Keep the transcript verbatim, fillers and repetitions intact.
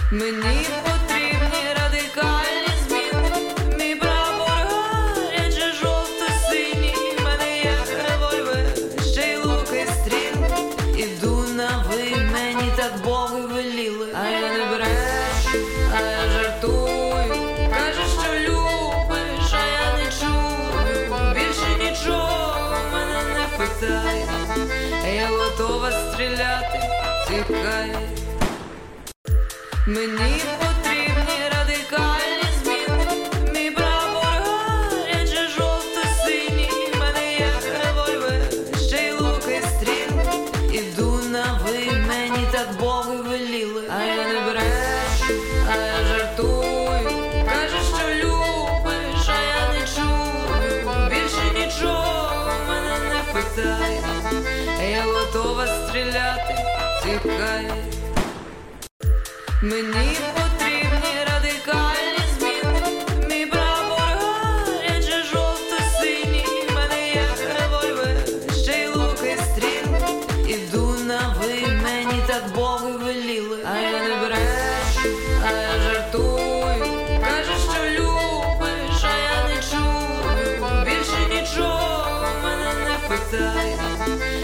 Мені потрібні радикальні зміни. Мій прапор гаряче жовто-синій. В мене є револьвер, ще й лук і стріл. Іду на ви, мені так боги веліли. А я не брешу, а я жартую. Кажеш, що любиш, а я не чую. Більше нічого мене не питай. Я готова стріляти, тікай. Мені потрібні радикальні зміни. Мій прапор гаряче жовто-синій. В мене є револьвер, ще й лук і стріл. Іду на ви, мені так боги веліли. А я не брешу, а я жартую. Кажеш, що любиш, а я не чую. Більше нічого мене не питай. Я готова стріляти, тікай. Мені потрібні радикальні зміни. Мій прапор гаряче жовто-синій. В мене є револьвер, ще й лук і стріл. Іду на ви, мені так боги